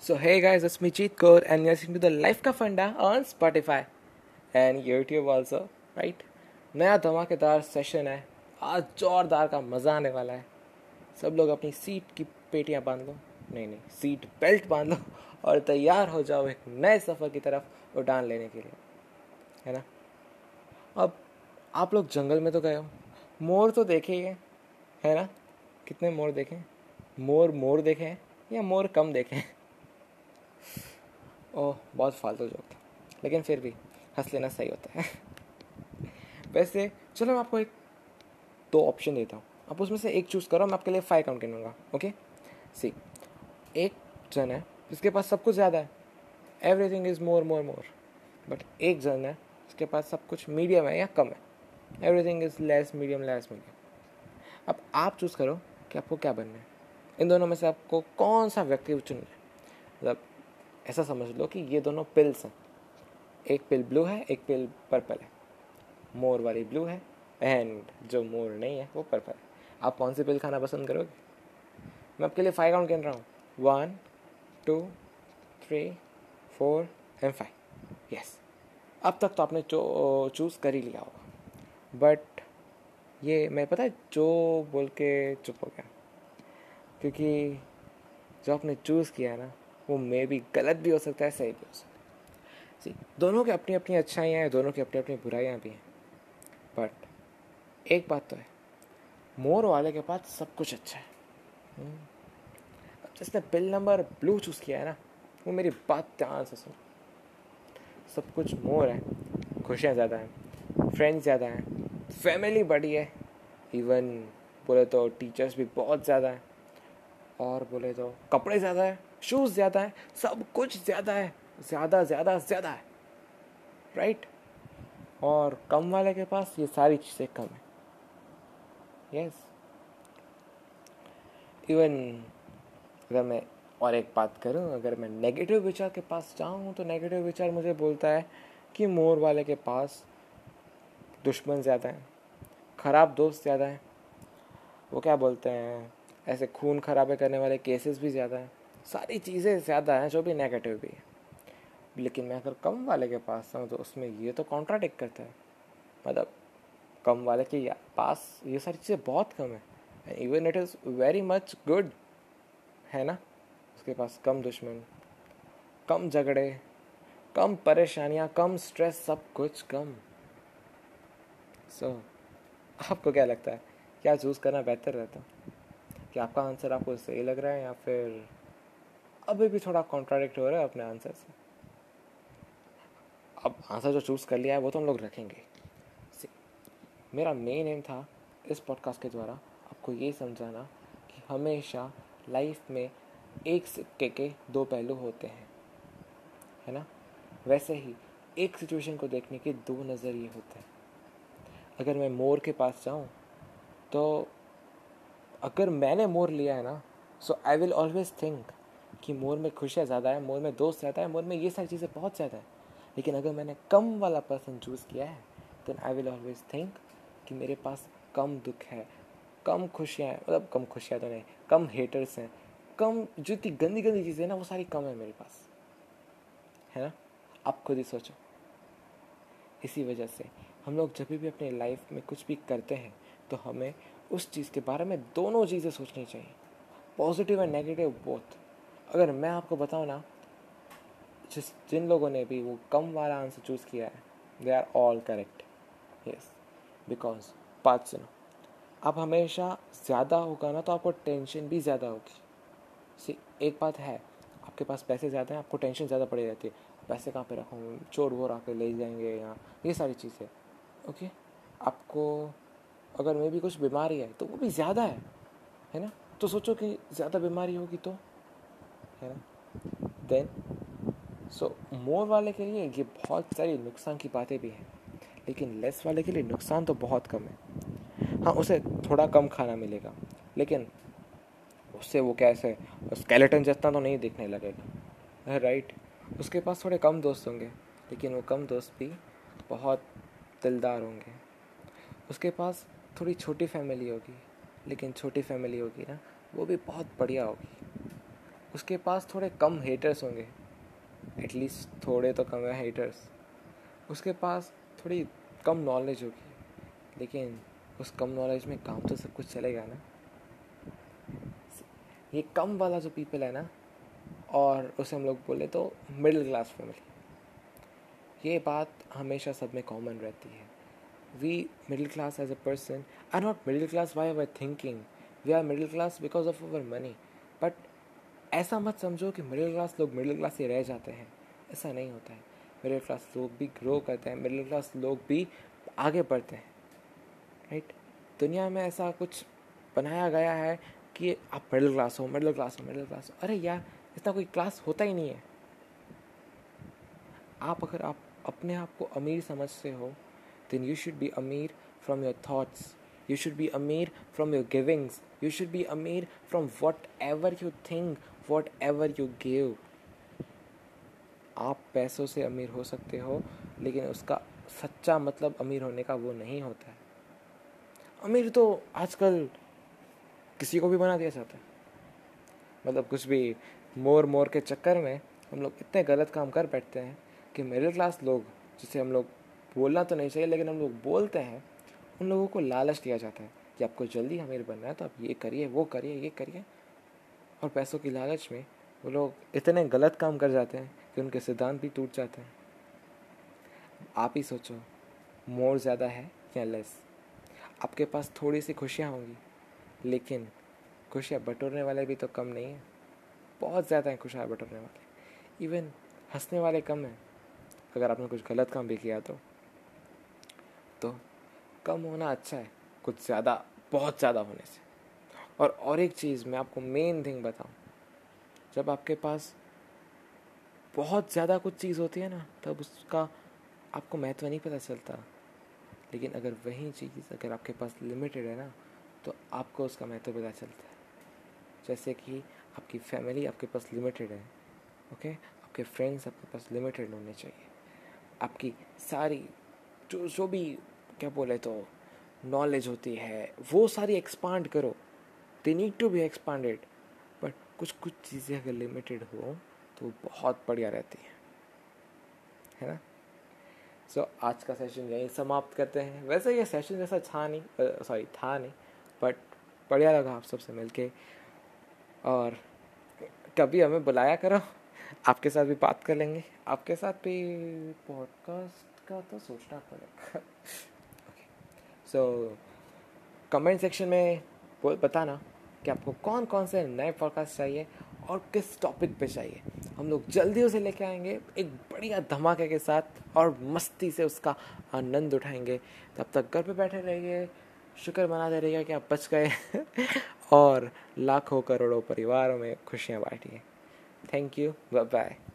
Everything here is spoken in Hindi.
So hey guys, it's me Cheat Code and you're listening to the Life का फंडा on Spotify and YouTube also, right? नया धमाकेदार सेशन है। आज जोरदार का मज़ा आने वाला है। सब लोग अपनी सीट की पेटियां बांध लो, नहीं सीट बेल्ट बांध लो और तैयार हो जाओ एक नए सफ़र की तरफ उड़ान लेने के लिए, है ना। अब आप लोग जंगल में तो गए हो, मोर तो देखे ही है ना। कितने मोर देखे? मोर देखे हैं या मोर कम देखे हैं? ओह, बहुत फालतू जोक था, लेकिन फिर भी हंस लेना सही होता है। वैसे चलो मैं आपको दो ऑप्शन देता हूँ, आप उसमें से एक चूज़ करो। मैं आपके लिए 5 काउंट गिनूंगा, ओके। सी, एक जन है जिसके पास सब कुछ ज़्यादा है, everything is more more more. But एक जन है जिसके पास सब कुछ मीडियम है या कम है, everything is less medium less medium. अब आप चूज़ करो कि आपको क्या बनना है। इन दोनों में से आपको कौन सा व्यक्ति चुनना है। मतलब ऐसा समझ लो कि ये दोनों पिल्स हैं, एक पिल ब्लू है, एक पिल पर्पल है। मोर वाली ब्लू है एंड जो मोर नहीं है वो पर्पल है। आप कौन सी पिल खाना पसंद करोगे? मैं आपके लिए 5 काउंट गिन रहा हूँ, 1 2 3 4 एंड 5। यस, अब तक तो आपने चूज़ कर ही लिया होगा, बट ये मैं पता है जो बोल के चुप हो गया, क्योंकि जो आपने चूज़ किया है ना वो मे भी गलत भी हो सकता है, सही भी हो सकता है। सी, दोनों की अपनी अपनी अच्छाइयाँ हैं, दोनों की अपनी अपनी बुराइयाँ भी हैं। बट एक बात तो है, मोर वाले के पास सब कुछ अच्छा है। अब जिसने बिल नंबर ब्लू चूज़ किया है ना, वो मेरी बात ध्यान से सुनो। सब कुछ मोर है, खुशियाँ ज़्यादा हैं, फ्रेंड्स ज़्यादा हैं, फैमिली बड़ी है, इवन बोले तो टीचर्स भी बहुत ज़्यादा हैं, और बोले तो कपड़े ज़्यादा है, शूज़ ज़्यादा है, सब कुछ ज़्यादा है, ज़्यादा ज़्यादा ज़्यादा है, राइट। और कम वाले के पास ये सारी चीज़ें कम है। यस, इवन अगर मैं और एक बात करूं, अगर मैं नेगेटिव विचार के पास जाऊं तो नेगेटिव विचार मुझे बोलता है कि मोर वाले के पास दुश्मन ज़्यादा हैं, ख़राब दोस्त ज़्यादा हैं, वो क्या बोलते हैं, ऐसे खून खराबे करने वाले केसेस भी ज़्यादा हैं, सारी चीज़ें ज़्यादा हैं जो भी नेगेटिव भी है। लेकिन मैं अगर कम वाले के पास जाऊँ तो उसमें ये तो कॉन्ट्राडिक्ट करता है। मतलब कम वाले के पास ये सारी चीज़ें बहुत कम है, even it is very much good, है ना। उसके पास कम दुश्मन, कम झगड़े, कम परेशानियाँ, कम स्ट्रेस, सब कुछ कम। सो आपको क्या लगता है, क्या चूज़ करना बेहतर रहता? क्या आपका आंसर आपको सही लग रहा है या फिर अभी भी थोड़ा कॉन्ट्राडिक्ट हो रहा है अपने आंसर से? अब आंसर जो चूज़ कर लिया है वो तो हम लोग रखेंगे। मेरा मेन एम था इस पॉडकास्ट के द्वारा आपको ये समझाना कि हमेशा लाइफ में एक सिक्के के दो पहलू होते हैं, है ना। वैसे ही एक सिचुएशन को देखने के दो नज़रिए होते हैं। अगर मैं मोर के पास जाऊँ तो अगर मैंने मोर लिया है ना, so I will always think कि मोर में खुशियाँ ज़्यादा है, मोर में दोस्त ज़्यादा है, मोर में ये सारी चीज़ें बहुत ज़्यादा है। लेकिन अगर मैंने कम वाला पर्सन चूज़ किया है then I will always think कि मेरे पास कम दुख है, कम खुशियाँ हैं, मतलब कम खुशियाँ तो नहीं, कम हेटर्स हैं, कम जो इतनी गंदी गंदी चीज़ें हैं ना वो सारी कम है मेरे पास, है ना। आप खुद ही सोचो। इसी वजह से हम लोग जब भी अपने लाइफ में कुछ भी करते हैं तो हमें उस चीज़ के बारे में दोनों चीज़ें सोचनी चाहिए, पॉजिटिव एंड नेगेटिव बोथ। अगर मैं आपको बताऊँ ना, जिन लोगों ने भी वो कम वाला आंसर चूज़ किया है they are all correct. Yes, because बात सुनो, आप हमेशा ज़्यादा होगा ना तो आपको टेंशन भी ज़्यादा होगी। सी, एक बात है, आपके पास पैसे ज़्यादा हैं, आपको टेंशन ज़्यादा पड़ी रहती है, पैसे कहाँ पे रखूँ, चोर वोर आके ले जाएंगे यहाँ, ये सारी चीज़ें। ओके, आपको अगर मे भी कुछ बीमारी है तो वो भी ज़्यादा है ना। तो सोचो कि ज़्यादा बीमारी होगी तो, है ना। देन सो मोर वाले के लिए ये बहुत सारी नुकसान की बातें भी हैं, लेकिन लेस वाले के लिए नुकसान तो बहुत कम है। हाँ, उसे थोड़ा कम खाना मिलेगा, लेकिन उससे वो कैसे स्केलेटन जितना तो नहीं दिखने लगेगा, राइट। उसके पास थोड़े कम दोस्त होंगे, लेकिन वो कम दोस्त भी बहुत दिलदार होंगे। उसके पास थोड़ी छोटी फैमिली होगी, लेकिन छोटी फैमिली होगी ना वो भी बहुत बढ़िया होगी। उसके पास थोड़े कम हेटर्स होंगे, एटलीस्ट थोड़े तो कम है हेटर्स। उसके पास थोड़ी कम नॉलेज होगी, लेकिन उस कम नॉलेज में काम तो सब कुछ चलेगा ना। ये कम वाला जो पीपल है ना, और उसे हम लोग बोले तो मिडिल क्लास फैमिली, ये बात हमेशा सब में कॉमन रहती है। We middle class as a person are not middle class by our thinking, we are middle class because of our money. But ऐसा मत समझो कि मिडिल क्लास लोग मिडिल क्लास ही रह जाते हैं, ऐसा नहीं होता है। मिडिल क्लास लोग भी ग्रो करते हैं, मिडिल क्लास लोग भी आगे बढ़ते हैं, राइट। दुनिया में ऐसा कुछ बनाया गया है कि आप मिडिल क्लास हो, मिडिल क्लास हो, मिडिल क्लास हो। अरे यार, इतना कोई क्लास होता ही नहीं है। अगर आप अपने आप को अमीर समझते हो, then you should be अमीर from your thoughts, you should be अमीर from your givings, you should be अमीर from whatever you think, whatever you give. आप पैसों से अमीर हो सकते हो, लेकिन उसका सच्चा मतलब अमीर होने का वो नहीं होता है। अमीर तो आजकल किसी को भी बना दिया जाता है, मतलब कुछ भी मोर के चक्कर में हम लोग इतने गलत काम कर बैठते हैं कि मिडिल क्लास लोग, जिसे हम लोग बोलना तो नहीं चाहिए लेकिन हम लोग बोलते हैं, उन लोगों को लालच दिया जाता है कि आपको जल्दी अमीर बनना है तो आप ये करिए, वो करिए, ये करिए। और पैसों की लालच में वो लोग इतने गलत काम कर जाते हैं कि उनके सिद्धांत भी टूट जाते हैं। आप ही सोचो, मोर ज़्यादा है या लेस? आपके पास थोड़ी सी खुशियाँ होंगी, लेकिन खुशियाँ बटोरने वाले भी तो कम नहीं है, बहुत ज़्यादा हैं खुशियाँ बटोरने वाले। इवन हंसने वाले कम हैं, अगर आपने कुछ गलत काम भी किया तो कम होना अच्छा है कुछ ज़्यादा, बहुत ज़्यादा होने से। और एक चीज़ मैं आपको मेन थिंग बताऊं, जब आपके पास बहुत ज़्यादा कुछ चीज़ होती है ना, तब उसका आपको महत्व नहीं पता चलता। लेकिन अगर वही चीज़ अगर आपके पास लिमिटेड है ना, तो आपको उसका महत्व पता चलता है। जैसे कि आपकी फैमिली आपके पास लिमिटेड है, ओके, आपके फ्रेंड्स आपके पास लिमिटेड होने चाहिए। आपकी सारी जो भी क्या बोले तो नॉलेज होती है, वो सारी एक्सपांड करो, they need to be expanded. But कुछ चीज़ें अगर लिमिटेड हो तो बहुत बढ़िया रहती है ना। सो आज का सेशन यहीं समाप्त करते हैं। वैसे ये सेशन जैसा था नहीं, बट बढ़िया लगा आप सबसे मिलके। और कभी हमें बुलाया करो, आपके साथ भी बात कर लेंगे, आपके साथ भी पॉडकास्ट का तो सोचना पड़ेगा। सो कमेंट सेक्शन में बताना कि आपको कौन कौन से नए पॉडकास्ट चाहिए और किस टॉपिक पे चाहिए। हम लोग जल्दी उसे लेके आएंगे एक बढ़िया धमाके के साथ और मस्ती से उसका आनंद उठाएंगे। तब तक घर पे बैठे रहिए, शुक्र मनाते रहिए कि आप बच गए और लाखों करोड़ों परिवारों में खुशियाँ बांटिए। Thank you, bye bye.